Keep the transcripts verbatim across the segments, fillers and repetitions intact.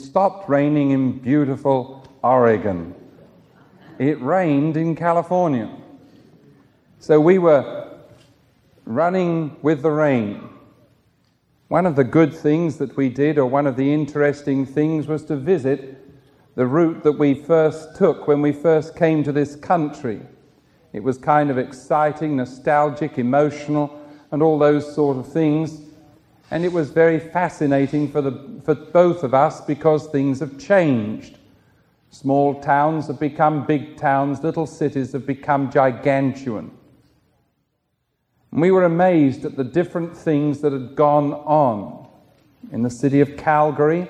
stopped raining in beautiful Oregon. It rained in California. So we were running with the rain. One of the good things that we did, or one of the interesting things, was to visit the route that we first took when we first came to this country. It was kind of exciting, nostalgic, emotional, and all those sort of things. And it was very fascinating for, the, for both of us because things have changed. Small towns have become big towns, little cities have become gigantuan. And we were amazed at the different things that had gone on. In the city of Calgary,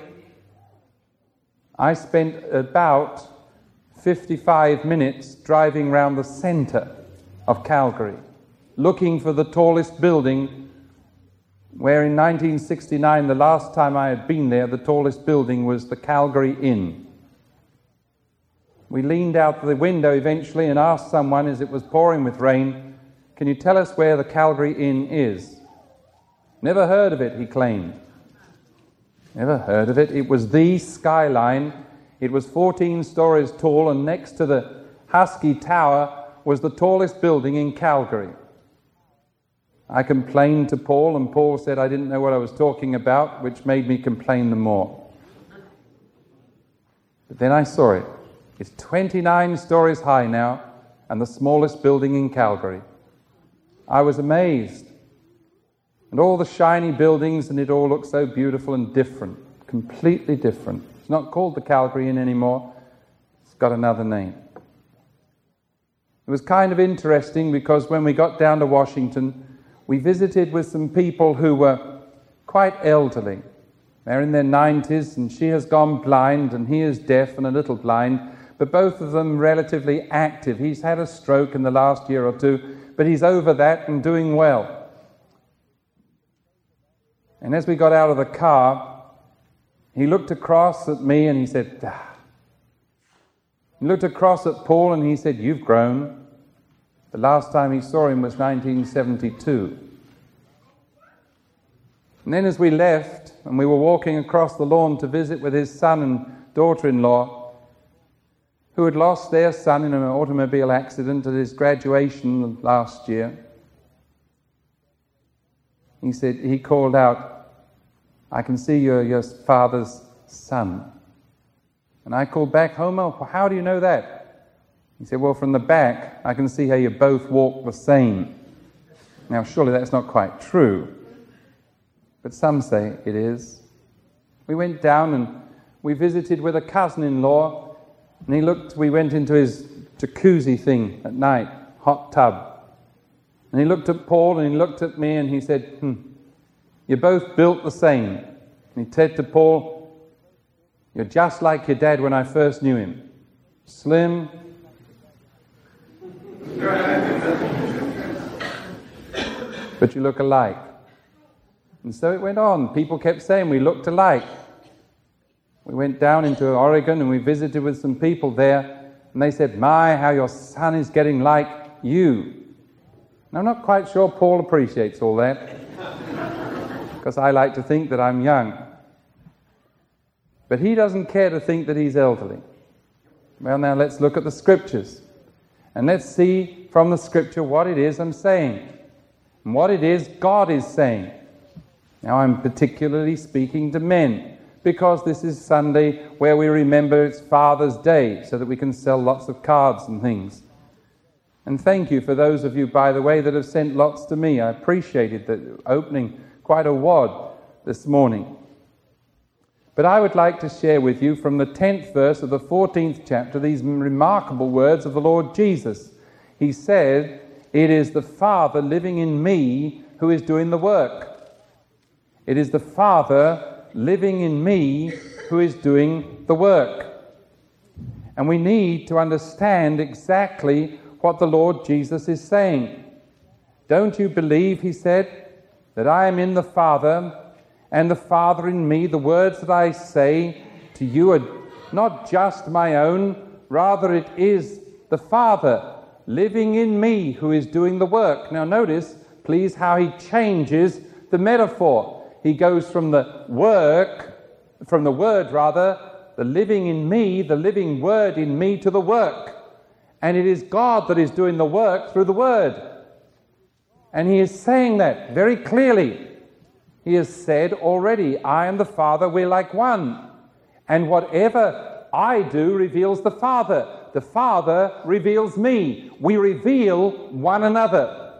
I spent about fifty-five minutes driving around the center of Calgary, looking for the tallest building, where in nineteen sixty-nine, the last time I had been there, the tallest building was the Calgary Inn. We leaned out the window eventually and asked someone, as it was pouring with rain, "Can you tell us where the Calgary Inn is?" "Never heard of it," he claimed. Never heard of it. It was the skyline. It was fourteen stories tall, and next to the Husky Tower was the tallest building in Calgary. I complained to Paul, and Paul said I didn't know what I was talking about, which made me complain the more. But then I saw it. It's twenty-nine stories high now, and the smallest building in Calgary. I was amazed. And all the shiny buildings, and it all looked so beautiful and different, completely different. It's not called the Calgary Inn anymore. It's got another name. It was kind of interesting because when we got down to Washington, we visited with some people who were quite elderly. They're in their nineties, and she has gone blind, and he is deaf and a little blind, but both of them relatively active. He's had a stroke in the last year or two, but he's over that and doing well. And as we got out of the car, he looked across at me and he said, "Ah." He looked across at Paul and he said, "You've grown." The last time he saw him was nineteen seventy-two. And then as we left, and we were walking across the lawn to visit with his son and daughter-in-law, who had lost their son in an automobile accident at his graduation last year, he said, he called out, "I can see you're your father's son." And I called back, "Homer, how do you know that?" He said, "Well, from the back, I can see how you both walk the same." Now, surely that's not quite true, but some say it is. We went down and we visited with a cousin-in-law, and he looked, we went into his jacuzzi thing at night, hot tub. And he looked at Paul and he looked at me and he said, hmm, "You're both built the same." And he said to Paul, "You're just like your dad when I first knew him. Slim." "But you look alike." And so it went on. People kept saying we looked alike. We went down into Oregon and we visited with some people there, and they said, "My, how your son is getting like you." And I'm not quite sure Paul appreciates all that, because I like to think that I'm young. But he doesn't care to think that he's elderly. Well, now let's look at the scriptures, and let's see from the scripture what it is I'm saying, and what it is God is saying. Now I'm particularly speaking to men, because this is Sunday where we remember it's Father's Day, so that we can sell lots of cards and things. And thank you for those of you, by the way, that have sent lots to me. I appreciated that opening quite a wad this morning. But I would like to share with you from the tenth verse of the fourteenth chapter these remarkable words of the Lord Jesus. He said, "It is the Father living in me who is doing the work." It is the Father living in me who is doing the work. And we need to understand exactly what the Lord Jesus is saying. "Don't you believe," he said, "that I am in the Father, and the Father in me? The words that I say to you are not just my own, rather it is the Father living in me who is doing the work." Now notice, please, how he changes the metaphor. He goes from the work from the word rather, the living in me, the living word in me to the work. And it is God that is doing the work through the word. And he is saying that very clearly. He has said already, I and the Father, we're like one. And whatever I do reveals the Father. The Father reveals me. We reveal one another.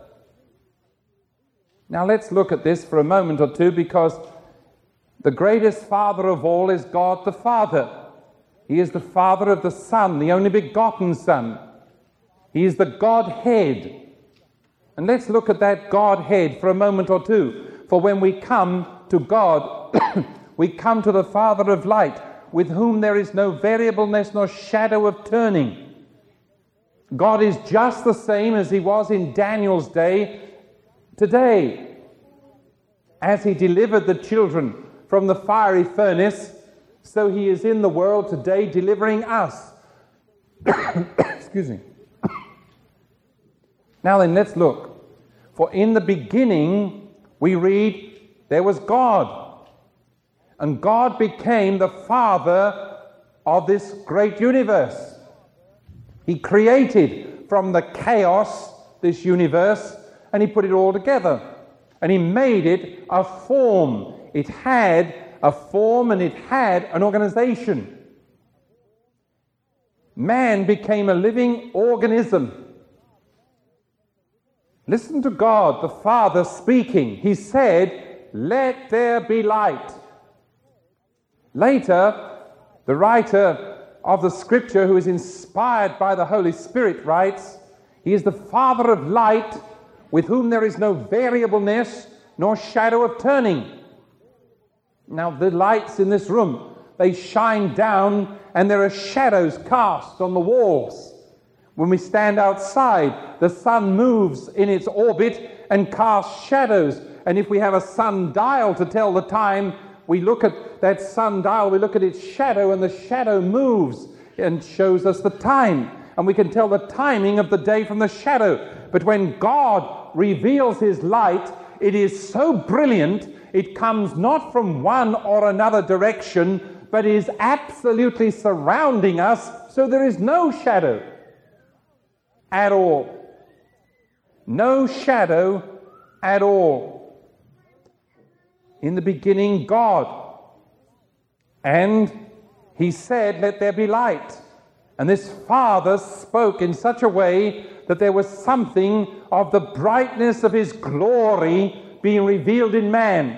Now let's look at this for a moment or two, because the greatest Father of all is God the Father. He is the Father of the Son, the only begotten Son. He is the Godhead. And let's look at that Godhead for a moment or two. For when we come to God, we come to the Father of light, with whom there is no variableness nor shadow of turning. God is just the same as he was in Daniel's day today. As he delivered the children from the fiery furnace, so he is in the world today delivering us. Excuse me. Now then, let's look. For in the beginning, we read, there was God. And God became the Father of this great universe. He created from the chaos this universe, and he put it all together. And he made it a form. It had a form and it had an organization. Man became a living organism. Listen to God, the Father, speaking. He said, let there be light. Later, the writer of the Scripture, who is inspired by the Holy Spirit, writes, he is the Father of light, with whom there is no variableness nor shadow of turning. Now, the lights in this room, they shine down, and there are shadows cast on the walls. When we stand outside, the sun moves in its orbit and casts shadows. And if we have a sundial to tell the time, we look at that sundial, we look at its shadow, and the shadow moves and shows us the time. And we can tell the timing of the day from the shadow. But when God reveals his light, it is so brilliant, it comes not from one or another direction, but is absolutely surrounding us, so there is no shadow at all. No shadow at all. In the beginning, God. And he said, let there be light. And this Father spoke in such a way that there was something of the brightness of his glory being revealed in man.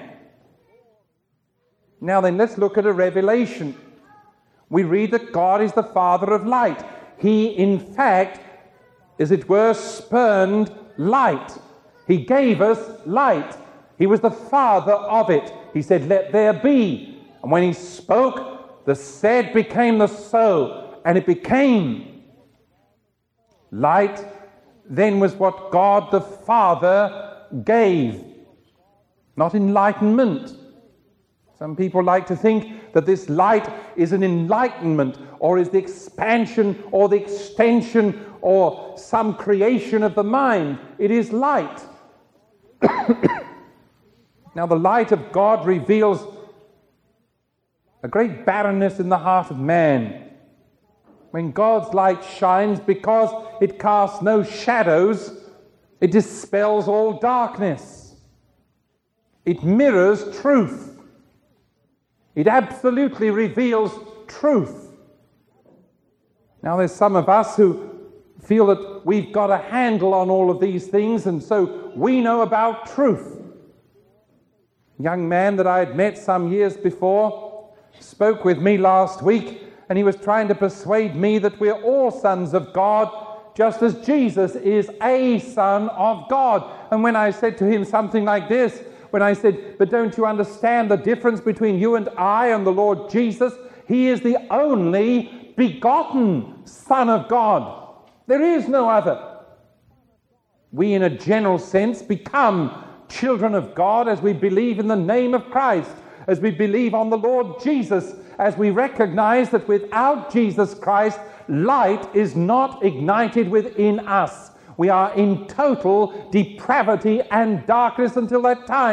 Now then, let's look at a revelation. We read that God is the Father of light. He, in fact, as it were, spurned light. He gave us light. He was the Father of it. He said, let there be. And when he spoke, the said became the so, and it became. Light then was what God the Father gave, not enlightenment. Some people like to think that this light is an enlightenment, or is the expansion or the extension or some creation of the mind. It is light. Now, the light of God reveals a great barrenness in the heart of man. When God's light shines, because it casts no shadows, it dispels all darkness. It mirrors truth. It absolutely reveals truth. Now, there's some of us who feel that we've got a handle on all of these things, and so we know about truth. A young man that I had met some years before spoke with me last week, and he was trying to persuade me that we're all sons of God, just as Jesus is a son of God. And when I said to him something like this, when I said, but don't you understand the difference between you and I and the Lord Jesus? He is the only begotten Son of God. There is no other. We, in a general sense, become children of God as we believe in the name of Christ, as we believe on the Lord Jesus, as we recognize that without Jesus Christ, light is not ignited within us. We are in total depravity and darkness until that time.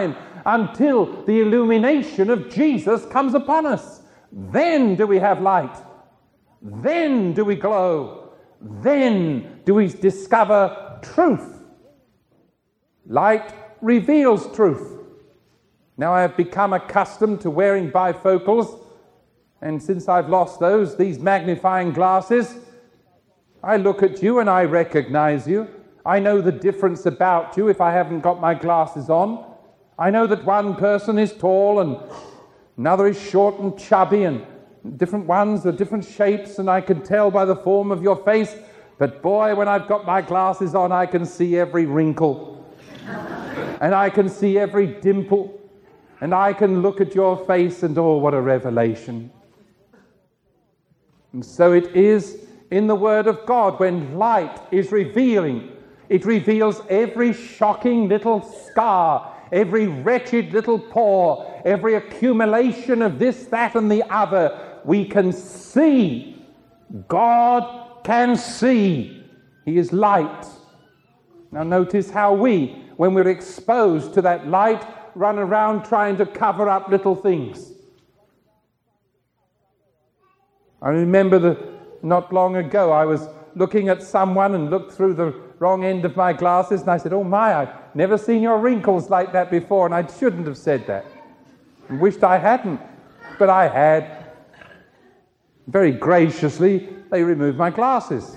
until the illumination of Jesus comes upon us. Then do we have light. Then do we glow. Then do we discover truth. Light reveals truth. Now I have become accustomed to wearing bifocals, and since I've lost those, these magnifying glasses, I look at you and I recognize you. I know the difference about you if I haven't got my glasses on. I know that one person is tall and another is short and chubby, and different ones are different shapes, and I can tell by the form of your face. But boy, when I've got my glasses on, I can see every wrinkle. And I can see every dimple. And I can look at your face and, oh, what a revelation. And so it is in the Word of God. When light is revealing, it reveals every shocking little scar, every wretched little pore, every accumulation of this, that, and the other. We can see. God can see. He is light. Now notice how we, when we're exposed to that light, run around trying to cover up little things. I remember the, not long ago, I was looking at someone and looked through the wrong end of my glasses, and I said, oh my, I've never seen your wrinkles like that before, and I shouldn't have said that. I wished I hadn't, but I had. Very graciously, they removed my glasses.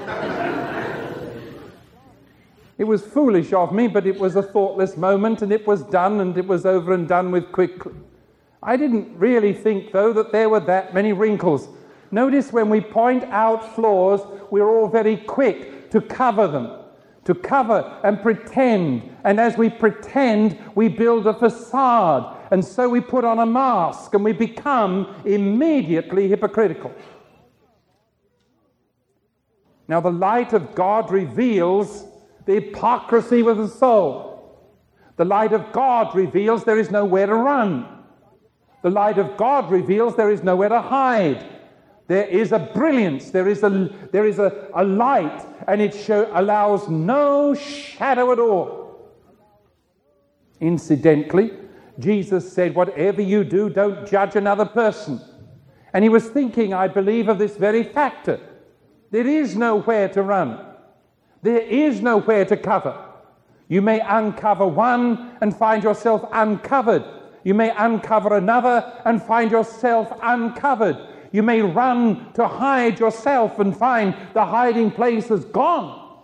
It was foolish of me, but it was a thoughtless moment, and it was done, and it was over and done with quickly. I didn't really think, though, that there were that many wrinkles. Notice when we point out flaws, we're all very quick to cover them, to cover and pretend. And as we pretend, we build a facade. And so we put on a mask, and we become immediately hypocritical. Now, the light of God reveals the hypocrisy with the soul. The light of God reveals there is nowhere to run. The light of God reveals there is nowhere to hide. There is a brilliance, there is a, there is a, a light, and it show, allows no shadow at all. Incidentally, Jesus said, whatever you do, don't judge another person. And he was thinking, I believe, of this very factor. There is nowhere to run. There is nowhere to cover. You may uncover one and find yourself uncovered. You may uncover another and find yourself uncovered. You may run to hide yourself and find the hiding place is gone.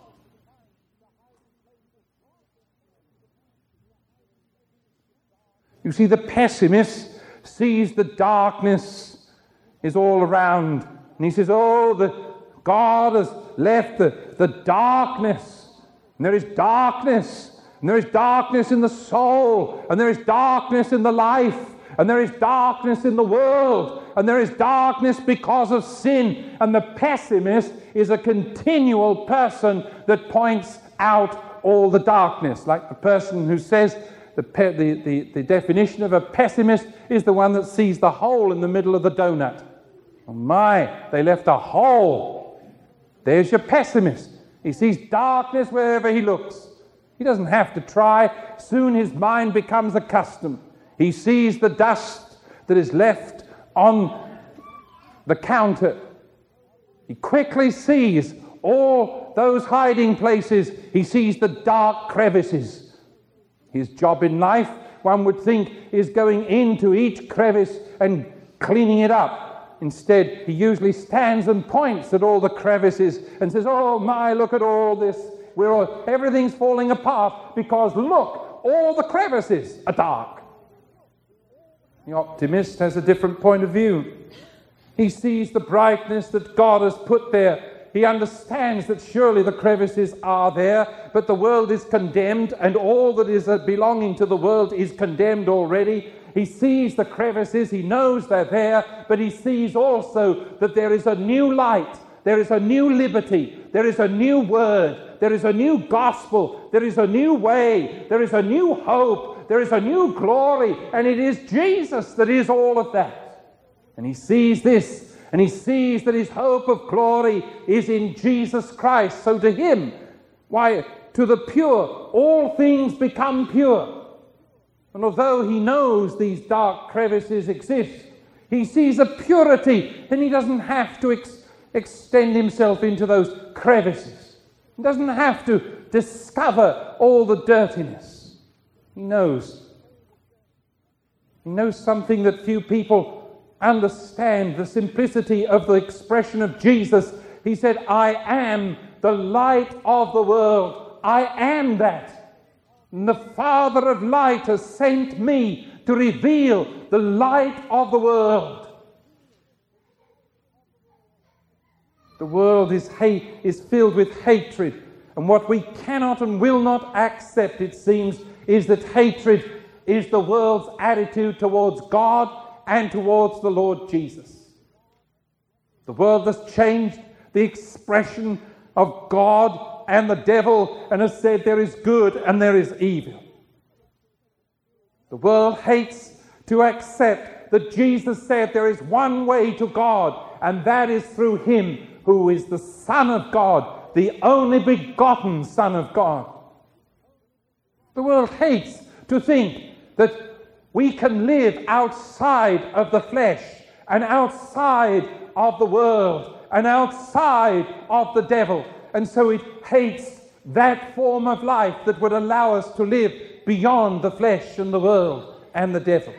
You see, the pessimist sees the darkness is all around. And he says, oh, the God has left the, the darkness. And there is darkness. And there is darkness in the soul. And there is darkness in the life. And there is darkness in the world. And there is darkness because of sin. And the pessimist is a continual person that points out all the darkness. Like the person who says the, pe- the, the, the definition of a pessimist is the one that sees the hole in the middle of the donut. Oh my, they left a hole. There's your pessimist. He sees darkness wherever he looks. He doesn't have to try. Soon his mind becomes accustomed. He sees the dust that is left on the counter. He quickly sees all those hiding places. He sees the dark crevices. His job in life, one would think, is going into each crevice and cleaning it up. Instead, he usually stands and points at all the crevices and says, oh my, look at all this. We're all, everything's falling apart because look, all the crevices are dark. The optimist has a different point of view. He sees the brightness that God has put there. He understands that surely the crevices are there, but the world is condemned, and all that is belonging to the world is condemned already. He sees the crevices, he knows they're there, but he sees also that there is a new light, there is a new liberty, there is a new word, there is a new gospel, there is a new way, there is a new hope, there is a new glory, and it is Jesus that is all of that. And he sees this, and he sees that his hope of glory is in Jesus Christ. So to him, why, to the pure, all things become pure. And although he knows these dark crevices exist, he sees a purity, and he doesn't have to ex- extend himself into those crevices. He doesn't have to discover all the dirtiness. He knows. He knows something that few people understand, the simplicity of the expression of Jesus. He said, I am the light of the world. I am that. And the Father of light has sent me to reveal the light of the world. The world is hate, is filled with hatred. And what we cannot and will not accept, it seems, is that hatred is the world's attitude towards God and towards the Lord Jesus. The world has changed the expression of God and the devil and has said there is good and there is evil. The world hates to accept that Jesus said there is one way to God, and that is through him who is the Son of God, the only begotten Son of God. The world hates to think that we can live outside of the flesh and outside of the world and outside of the devil. And so it hates that form of life that would allow us to live beyond the flesh and the world and the devil.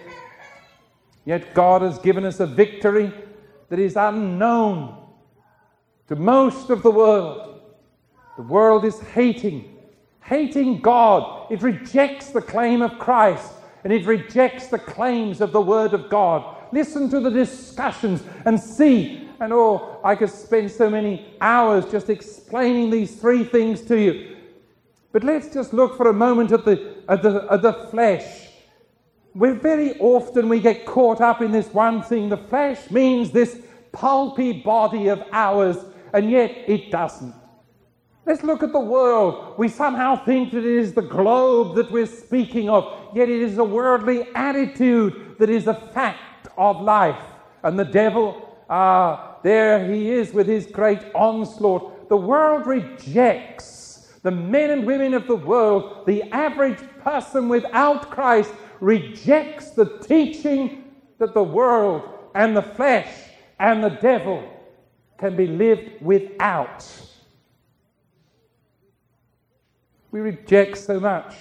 Yet God has given us a victory that is unknown to most of the world. The world is hating, hating God. It rejects the claim of Christ, and it rejects the claims of the Word of God. Listen to the discussions and see. And oh, I could spend so many hours just explaining these three things to you. But let's just look for a moment at the, at the, at the flesh. We're very often we get caught up in this one thing. The flesh means this pulpy body of ours, and yet it doesn't. Let's look at the world. We somehow think that it is the globe that we're speaking of, yet it is a worldly attitude that is a fact of life. And the devil, ah, there he is with his great onslaught. The world rejects, the men and women of the world, the average person without Christ rejects the teaching that the world and the flesh and the devil can be lived without. We reject so much.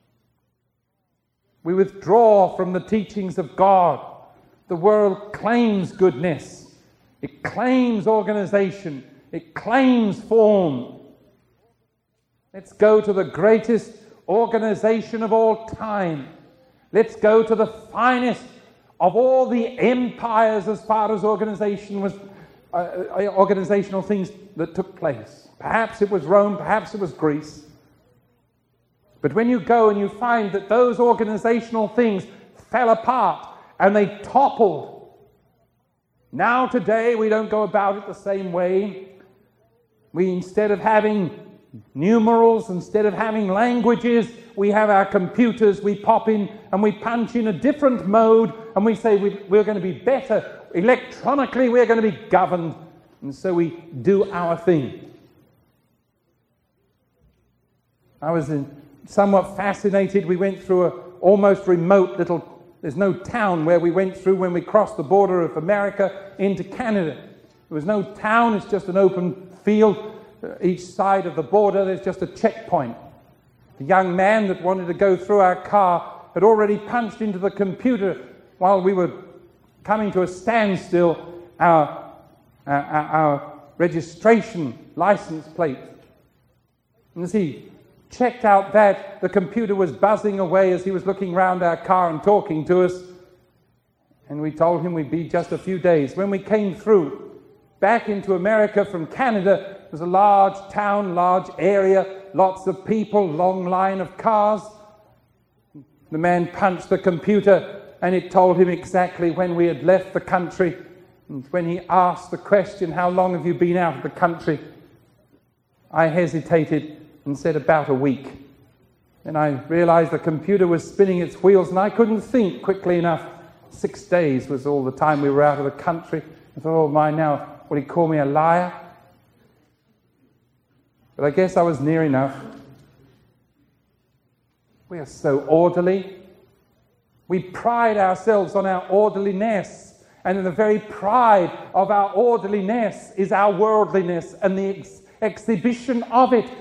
We withdraw from the teachings of God. The world claims goodness. It claims organization. It claims form. Let's go to the greatest organization of all time. Let's go to the finest of all the empires as far as organization was, uh, organizational things that took place. Perhaps it was Rome, perhaps it was Greece. But when you go and you find that those organizational things fell apart and they toppled, now today we don't go about it the same way. We, instead of having numerals, instead of having languages, we have our computers, we pop in and we punch in a different mode and we say we, we're going to be better. Electronically we're going to be governed, and so we do our thing. I was in, somewhat fascinated. We went through a almost remote little, there's no town where we went through when we crossed the border of America into Canada. There was no town, it's just an open field. Each side of the border there's just a checkpoint. The young man that wanted to go through our car had already punched into the computer while we were coming to a standstill our, our, our registration license plate. And as he checked out that, the computer was buzzing away as he was looking round our car and talking to us. And we told him we'd be just a few days. When we came through back into America from Canada, it was a large town, large area, lots of people, long line of cars. The man punched the computer and it told him exactly when we had left the country. And when he asked the question, how long have you been out of the country? I hesitated and said about a week. And I realized the computer was spinning its wheels and I couldn't think quickly enough. Six days was all the time we were out of the country. I thought, oh my, now, will he call me a liar? But I guess I was near enough. We are so orderly. We pride ourselves on our orderliness, and in the very pride of our orderliness is our worldliness and the ex- exhibition of it.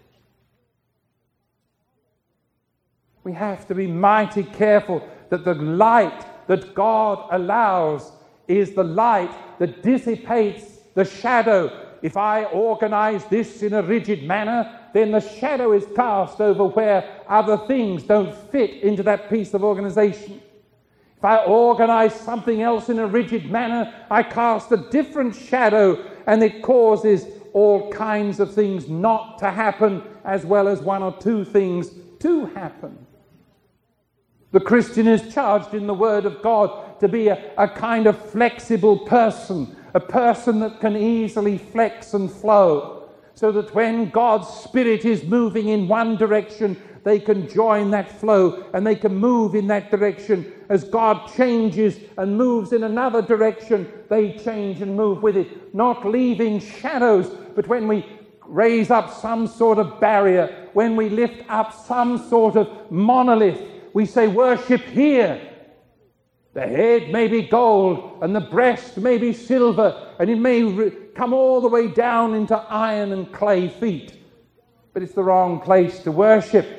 We have to be mighty careful that the light that God allows is the light that dissipates the shadow. If I organize this in a rigid manner, then the shadow is cast over where other things don't fit into that piece of organization. If I organize something else in a rigid manner, I cast a different shadow, and it causes all kinds of things not to happen, as well as one or two things to happen. The Christian is charged in the Word of God to be a, a kind of flexible person, a person that can easily flex and flow, so that when God's Spirit is moving in one direction, they can join that flow and they can move in that direction. As God changes and moves in another direction, they change and move with it, not leaving shadows. But when we raise up some sort of barrier, when we lift up some sort of monolith, we say, worship here. The head may be gold, and the breast may be silver, and it may re- come all the way down into iron and clay feet. But it's the wrong place to worship.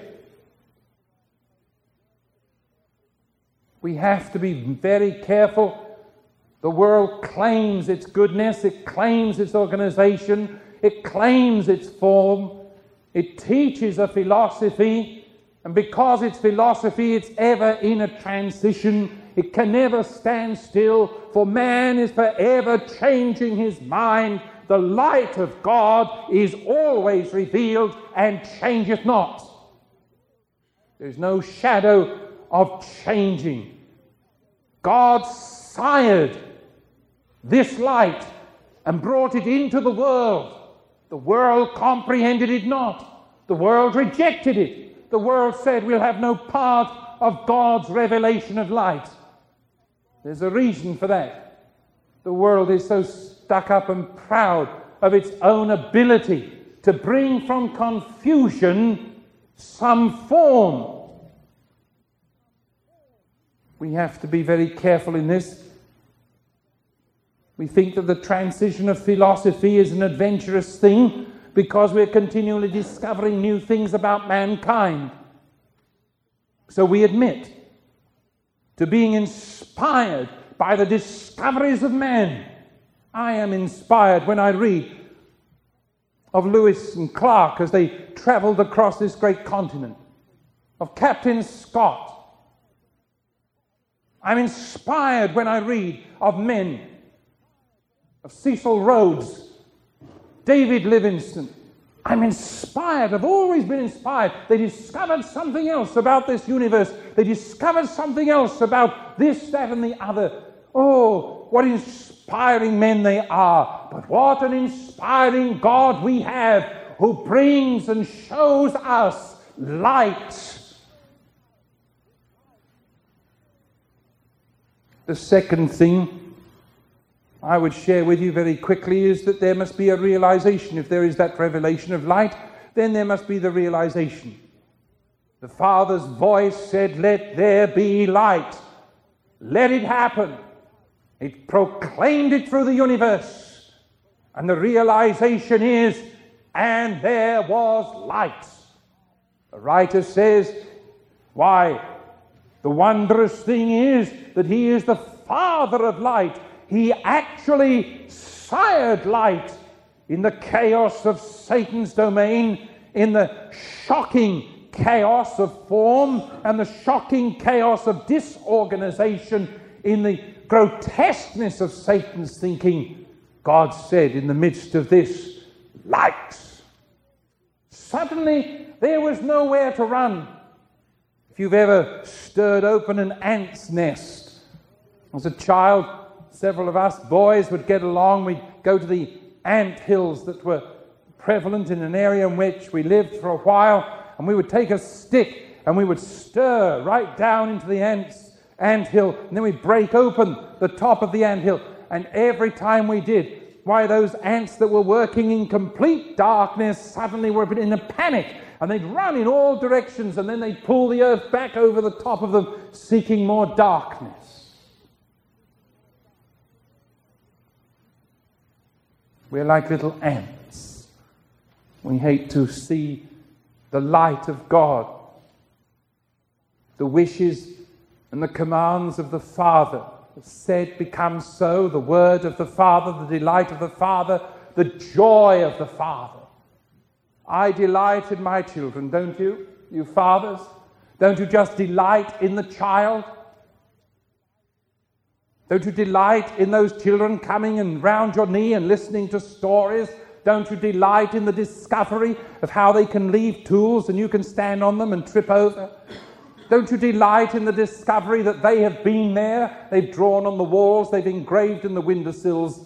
We have to be very careful. The world claims its goodness, it claims its organization, it claims its form, it teaches a philosophy, and because it's philosophy, it's ever in a transition. It can never stand still, for man is forever changing his mind. The light of God is always revealed and changeth not. There's no shadow of changing. God sired this light and brought it into the world. The world comprehended it not. The world rejected it. The world said, we'll have no part of God's revelation of light. There's a reason for that. The world is so stuck up and proud of its own ability to bring from confusion some form. We have to be very careful in this. We think that the transition of philosophy is an adventurous thing because we're continually discovering new things about mankind. So we admit to being inspired by the discoveries of man. I am inspired when I read of Lewis and Clark as they traveled across this great continent, of Captain Scott. I'm inspired when I read of men, of Cecil Rhodes, David Livingstone. I'm inspired. I've always been inspired. They discovered something else about this universe. They discovered something else about this, that, and the other. Oh, what inspiring men they are. But what an inspiring God we have, who brings and shows us light. The second thing I would share with you very quickly is that there must be a realization. If there is that revelation of light, then there must be the realization. The Father's voice said, let there be light. Let it happen. It proclaimed it through the universe. And the realization is, and there was light. The writer says, why, the wondrous thing is that he is the Father of light. He actually sired light in the chaos of Satan's domain, in the shocking chaos of form and the shocking chaos of disorganization, in the grotesqueness of Satan's thinking. God said in the midst of this, light. Suddenly there was nowhere to run. If you've ever stirred open an ant's nest, as a child, several of us boys would get along. We'd go to the ant hills that were prevalent in an area in which we lived for a while, and we would take a stick and we would stir right down into the ants, ant hill, and then we'd break open the top of the ant hill. And every time we did, why, those ants that were working in complete darkness suddenly were in a panic, And they'd run in all directions, and then they'd pull the earth back over the top of them, seeking more darkness. We're like little ants. We hate to see the light of God, the wishes and the commands of the Father said become so, the word of the Father, the delight of the Father, the joy of the Father. I delight in my children, don't you, you fathers? Don't you just delight in the child? Don't you delight in those children coming and round your knee and listening to stories? Don't you delight in the discovery of how they can leave tools and you can stand on them and trip over? Don't you delight in the discovery that they have been there? They've drawn on the walls, they've engraved in the windowsills.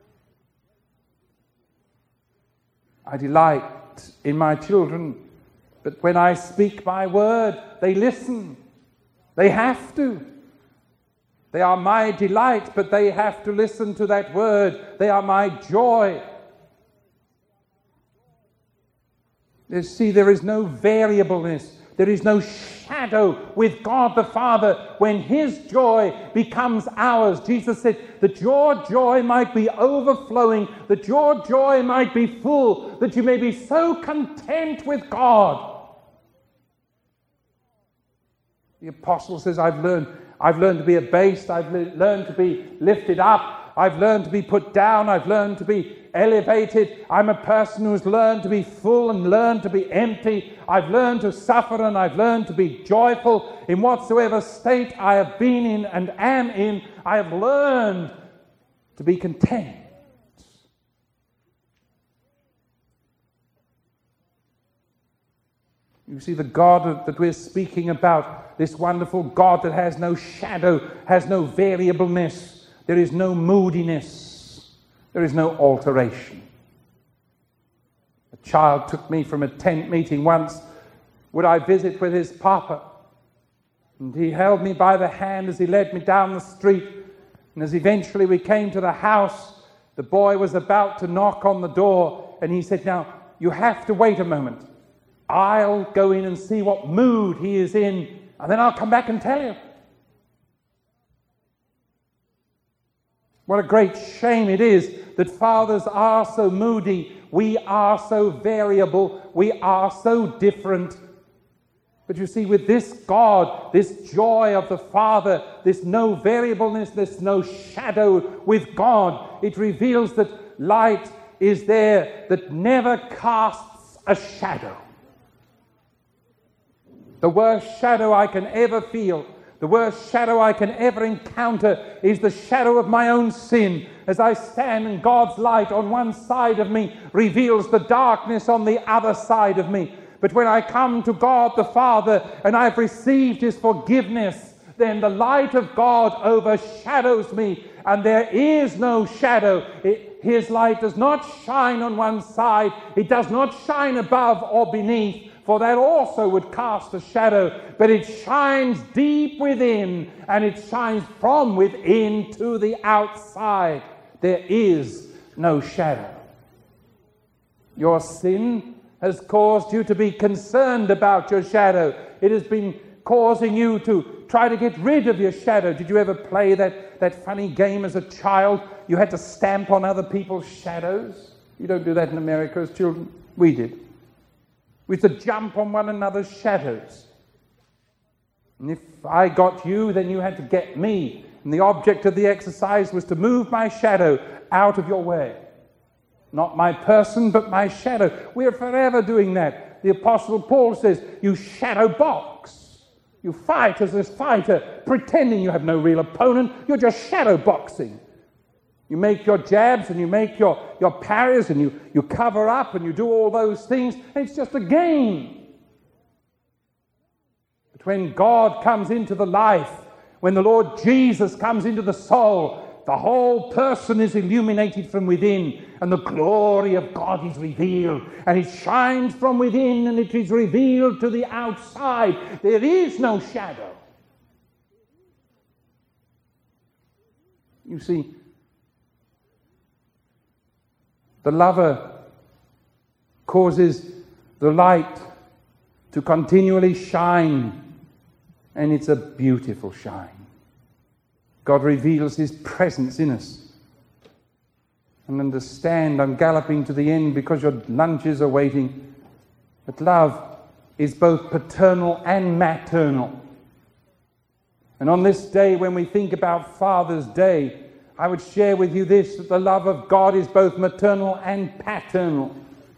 I delight in my children, but when I speak my word, they listen. They have to. They are my delight, but they have to listen to that word. They are my joy. You see, there is no variableness. There is no shadow with God the Father when his joy becomes ours. Jesus said that your joy might be overflowing, that your joy might be full, that you may be so content with God. The apostle says, I've learned, I've learned to be abased, I've le- learned to be lifted up, I've learned to be put down, I've learned to be elevated. I'm a person who's learned to be full and learned to be empty. I've learned to suffer and I've learned to be joyful. In whatsoever state I have been in and am in, I have learned to be content. You see, the God that we're speaking about, this wonderful God that has no shadow, has no variableness, there is no moodiness. There is no alteration. A child took me from a tent meeting once. Would I visit with his papa? And he held me by the hand as he led me down the street. And as eventually we came to the house, the boy was about to knock on the door. And he said, now, you have to wait a moment. I'll go in and see what mood he is in, and then I'll come back and tell you. What a great shame it is that fathers are so moody, we are so variable, we are so different. But you see, with this God, this joy of the Father, this no variableness, this no shadow with God, it reveals that light is there that never casts a shadow. The worst shadow I can ever feel, the worst shadow I can ever encounter is the shadow of my own sin. As I stand and God's light on one side of me reveals the darkness on the other side of me. But when I come to God the Father and I've received his forgiveness, then the light of God overshadows me and there is no shadow. It, his light does not shine on one side. It does not shine above or beneath. For that also would cast a shadow, but it shines deep within, and it shines from within to the outside. There is no shadow. Your sin has caused you to be concerned about your shadow. It has been causing you to try to get rid of your shadow. Did you ever play that, that funny game as a child? You had to stamp on other people's shadows. You don't do that in America as children. We did. We used to jump on one another's shadows. And if I got you, then you had to get me. And the object of the exercise was to move my shadow out of your way. Not my person, but my shadow. We're forever doing that. The Apostle Paul says, you shadow box. You fight as a fighter, pretending you have no real opponent. You're just shadow boxing. You make your jabs and you make your, your parries and you, you cover up and you do all those things. And it's just a game. But when God comes into the life, when the Lord Jesus comes into the soul, the whole person is illuminated from within and the glory of God is revealed. And it shines from within and it is revealed to the outside. There is no shadow. You see, the lover causes the light to continually shine. And it's a beautiful shine. God reveals his presence in us. And understand, I'm galloping to the end because your lunches are waiting. But love is both paternal and maternal. And on this day, when we think about Father's Day, I would share with you this, that the love of God is both maternal and paternal.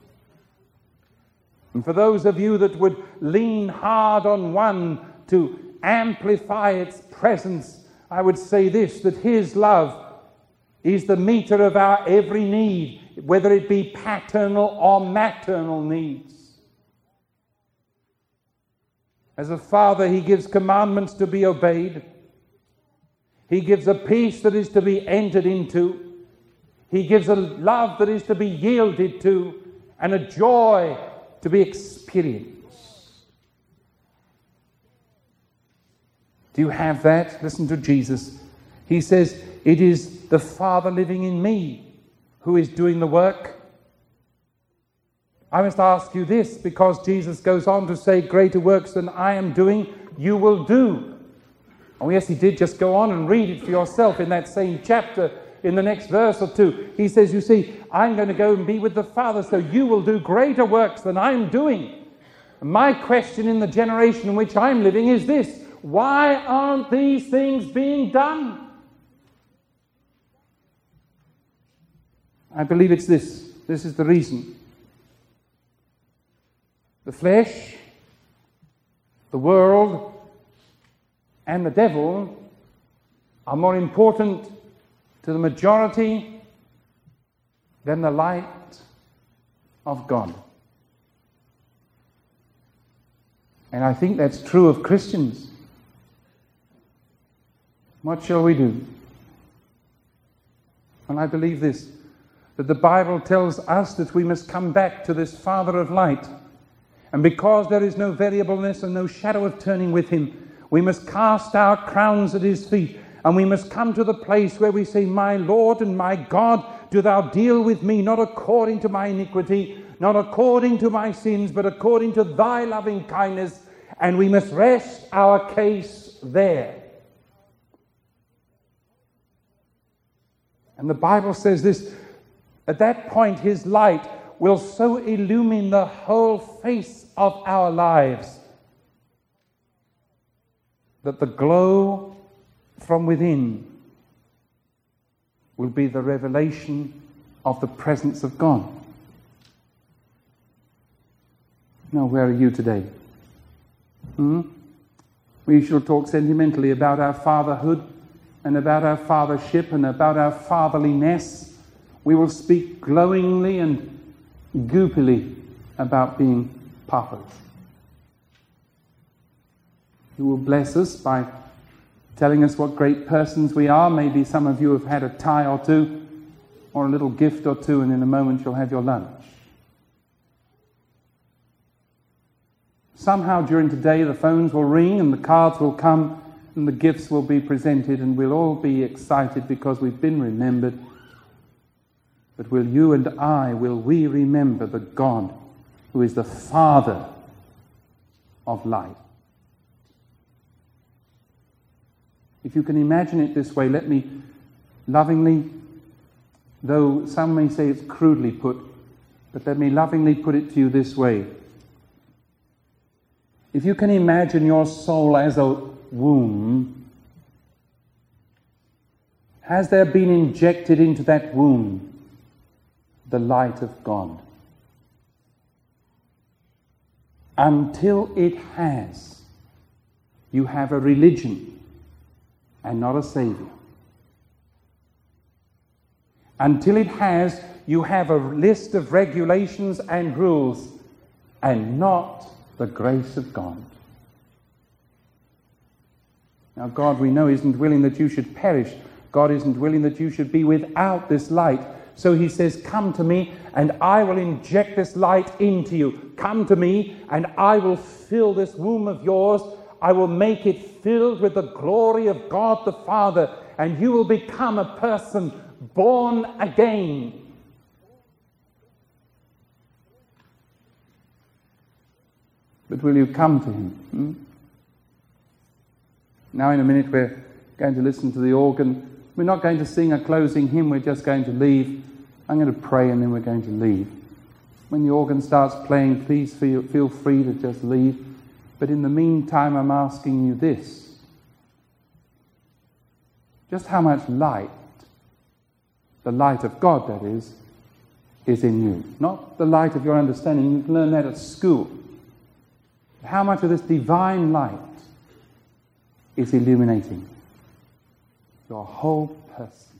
And for those of you that would lean hard on one to amplify its presence, I would say this, that his love is the meter of our every need, whether it be paternal or maternal needs. As a father, he gives commandments to be obeyed. He gives a peace that is to be entered into. He gives a love that is to be yielded to, and a joy to be experienced. Do you have that? Listen to Jesus. He says, it is the Father living in me who is doing the work. I must ask you this, because Jesus goes on to say, greater works than I am doing, you will do. Oh yes, he did. Just go on and read it for yourself in that same chapter, in the next verse or two. He says, you see, I'm going to go and be with the Father, so you will do greater works than I'm doing. And my question in the generation in which I'm living is this: why aren't these things being done? I believe it's this. This is the reason. The flesh, the world, and the devil are more important to the majority than the light of God. And I think that's true of Christians. What shall we do? And I believe this, that the Bible tells us that we must come back to this Father of light. And because there is no variableness and no shadow of turning with him, we must cast our crowns at his feet, and we must come to the place where we say, my Lord and my God, do thou deal with me, not according to my iniquity, not according to my sins, but according to thy loving kindness. And we must rest our case there. And the Bible says this, at that point his light will so illumine the whole face of our lives that the glow from within will be the revelation of the presence of God. Now, where are you today? Hmm? We shall talk sentimentally about our fatherhood and about our fathership and about our fatherliness. We will speak glowingly and goopily about being papas. He will bless us by telling us what great persons we are. Maybe some of you have had a tie or two, or a little gift or two, and in a moment you'll have your lunch. Somehow during today the phones will ring and the cards will come and the gifts will be presented, and we'll all be excited because we've been remembered. But will you and I, will we remember the God who is the Father of light? If you can imagine it this way, let me lovingly, though some may say it's crudely put, but let me lovingly put it to you this way. If you can imagine your soul as a womb, has there been injected into that womb the light of God? Until it has, you have a religion and not a Savior. Until it has, you have a list of regulations and rules and not the grace of God. Now, God, we know, isn't willing that you should perish. God isn't willing that you should be without this light. So he says, come to me and I will inject this light into you. Come to me and I will fill this womb of yours. I will make it filled with the glory of God the Father, and you will become a person born again. But will you come to him? Hmm? Now in a minute we're going to listen to the organ. We're not going to sing a closing hymn, we're just going to leave. I'm going to pray and then we're going to leave. When the organ starts playing, please feel, feel free to just leave. But in the meantime, I'm asking you this. Just how much light, the light of God that is, is in you. Not the light of your understanding. You can learn that at school. How much of this divine light is illuminating your whole person?